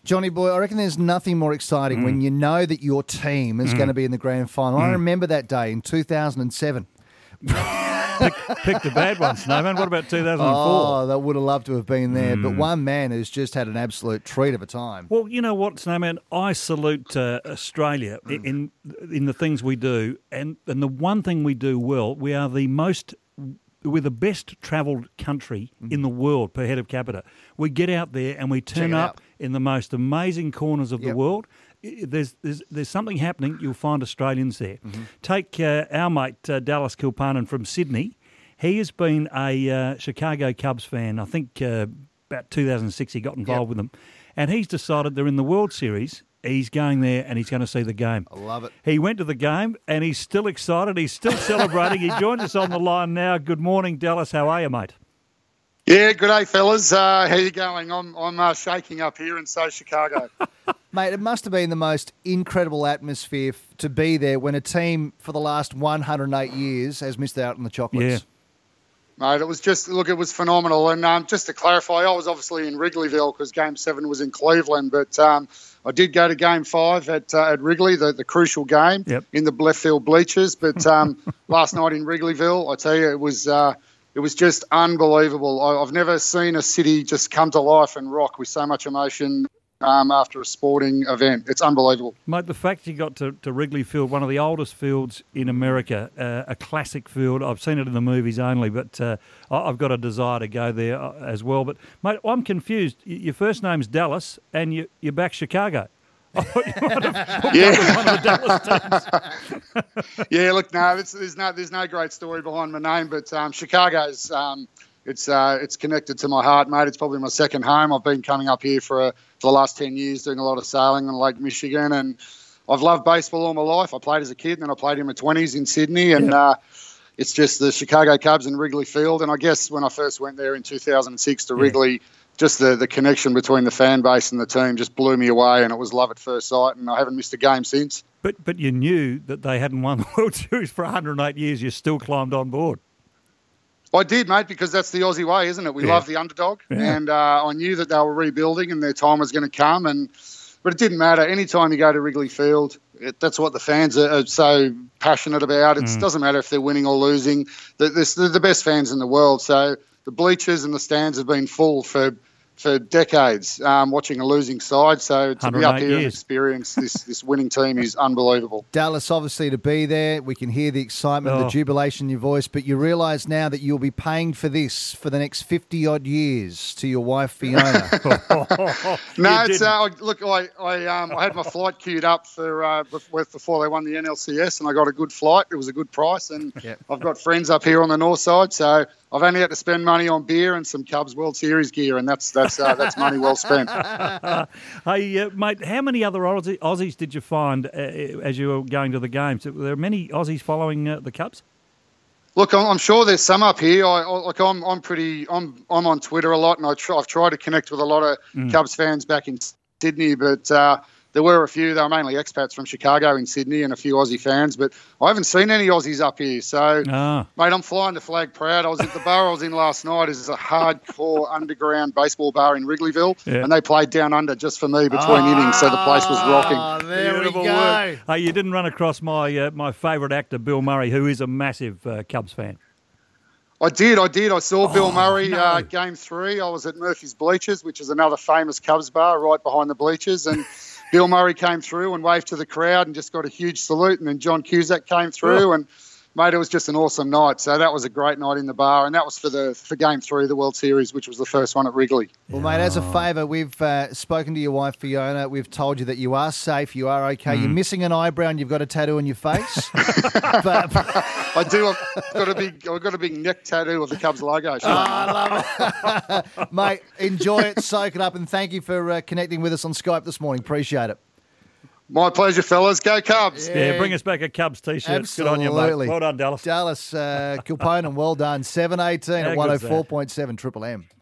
Johnny boy, I reckon there's nothing more exciting when you know that your team is going to be in the grand final. I remember that day in 2007. Picked the bad one, Snowman. What about 2004? Oh, they would have loved to have been there. But one man has just had an absolute treat of a time. Well, you know what, Snowman? I salute Australia in the things we do. And the one thing we do well, we're the best travelled country in the world per head of capita. We get out there and we turn up in the most amazing corners of the world. There's something happening. You'll find Australians there. Take our mate Dallas Kilpanen from Sydney. He has been a Chicago Cubs fan. I think about 2006 he got involved with them. And he's decided they're in the World Series. He's going there and he's going to see the game. I love it. He went to the game and he's still excited. He's still celebrating. He joins us on the line now. Good morning, Dallas. How are you, mate? Yeah, good day, fellas. How you going? I'm shaking up here in Chicago. Mate, it must have been the most incredible atmosphere to be there when a team for the last 108 years has missed out on the chocolates. Yeah. Mate, it was phenomenal. And just to clarify, I was obviously in Wrigleyville because Game 7 was in Cleveland, but I did go to Game 5 at Wrigley, the crucial game in the left field bleachers. But last night in Wrigleyville, I tell you, it was just unbelievable. I've never seen a city just come to life and rock with so much emotion after a sporting event. It's unbelievable. Mate, the fact you got to Wrigley Field, one of the oldest fields in America, a classic field. I've seen it in the movies only, but I've got a desire to go there as well. But, mate, I'm confused. Your first name's Dallas and you're back Chicago. I thought you might have hooked up with one of the Dallas teams. Yeah, look, no, there's no great story behind my name, but Chicago's it's connected to my heart, mate. It's probably my second home. I've been coming up here for the last 10 years doing a lot of sailing on Lake Michigan, and I've loved baseball all my life. I played as a kid, and then I played in my 20s in Sydney, and it's just the Chicago Cubs in Wrigley Field. And I guess when I first went there in 2006 to Wrigley, just the connection between the fan base and the team just blew me away, and it was love at first sight, and I haven't missed a game since. But you knew that they hadn't won the World Series for 108 years. You still climbed on board. I did, mate, because that's the Aussie way, isn't it? We love the underdog, and I knew that they were rebuilding and their time was going to come. But it didn't matter. Anytime you go to Wrigley Field, that's what the fans are so passionate about. It doesn't matter if they're winning or losing. They're the best fans in the world. So the bleachers and the stands have been full for decades watching a losing side. So to be up here and experience this winning team is unbelievable. Dallas, obviously, to be there, we can hear the excitement, the jubilation in your voice, but you realise now that you'll be paying for this for the next 50-odd years to your wife, Fiona. No, it's look, I had my flight queued up for before they won the NLCS, and I got a good flight. It was a good price, and I've got friends up here on the north side, so I've only had to spend money on beer and some Cubs World Series gear, and that's money well spent. Hey, mate, how many other Aussies did you find as you were going to the games? Were there many Aussies following the Cubs? Look, I'm sure there's some up here. I'm on Twitter a lot, and I've tried to connect with a lot of Cubs fans back in Sydney, but there were a few. They were mainly expats from Chicago in Sydney and a few Aussie fans, but I haven't seen any Aussies up here. So, mate, I'm flying the flag proud. I was at the bar I was in last night. Is a hardcore underground baseball bar in Wrigleyville, and they played Down Under just for me between innings, so the place was rocking. There Beautiful we go. Work. Hey, you didn't run across my favourite actor, Bill Murray, who is a massive Cubs fan. I did. I saw Bill Murray Game 3. I was at Murphy's Bleachers, which is another famous Cubs bar right behind the bleachers, and Bill Murray came through and waved to the crowd and just got a huge salute, and then John Cusack came through, and mate, it was just an awesome night. So that was a great night in the bar, and that was for Game 3 of the World Series, which was the first one at Wrigley. Well, mate, as a favour, we've spoken to your wife, Fiona. We've told you that you are safe, you are okay. You're missing an eyebrow and you've got a tattoo on your face. but I do. I've got a big neck tattoo of the Cubs logo. I love it. Mate, enjoy it, soak it up, and thank you for connecting with us on Skype this morning. Appreciate it. My pleasure, fellas. Go Cubs. Yeah, bring us back a Cubs T-shirt. Absolutely. Good on you, mate. Well done, Dallas. Dallas Kilpanen, well done. 7:18 at 104.7 Triple M.